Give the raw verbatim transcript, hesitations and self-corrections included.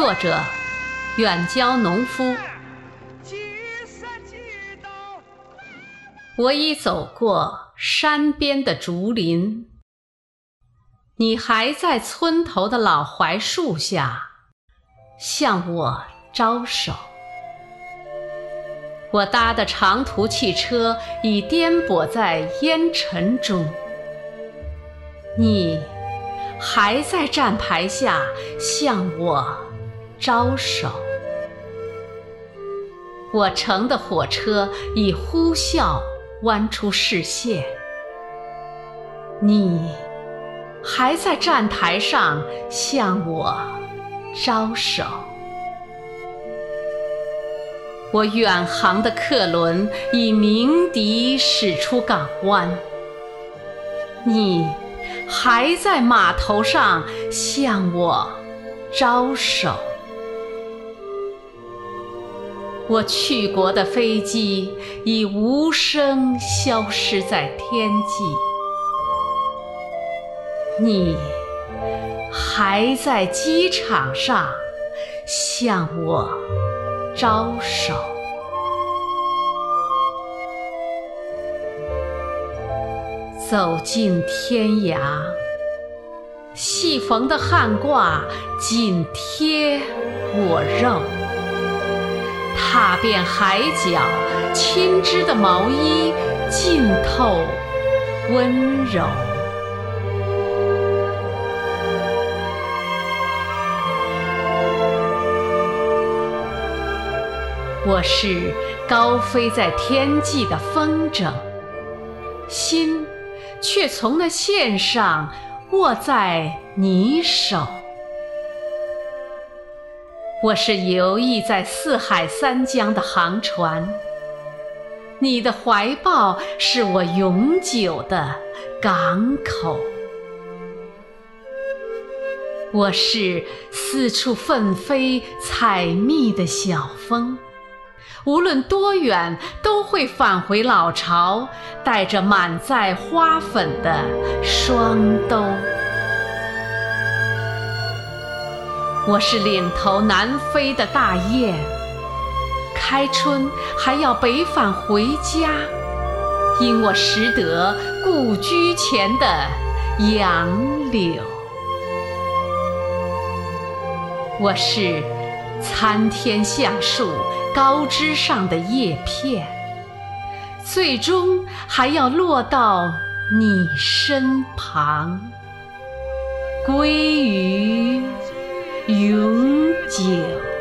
作者远郊农夫。我已走过山边的竹林，你还在村头的老槐树下向我招手。我搭的长途汽车已颠簸在烟尘中，你还在站牌下向我招手。我乘的火车已呼啸弯出视线，你还在站台上向我招手。我远航的客轮已鸣笛驶出港湾，你还在码头上向我招手。我去国的飞机已无声消失在天际，你还在机场上向我招手。走进天涯，细缝的汉褂紧贴我肉，踏遍海角，亲织的毛衣浸透温柔。我是高飞在天际的风筝，心却从那线上握在你手。我是游弋在四海三江的航船，你的怀抱是我永久的港口。我是四处奋飞采蜜的小蜂，无论多远都会返回老巢，带着满载花粉的双兜。我是领头南飞的大雁，开春还要北返回家，因我识得故居前的杨柳。我是参天橡树高枝上的叶片，最终还要落到你身旁，归于永久。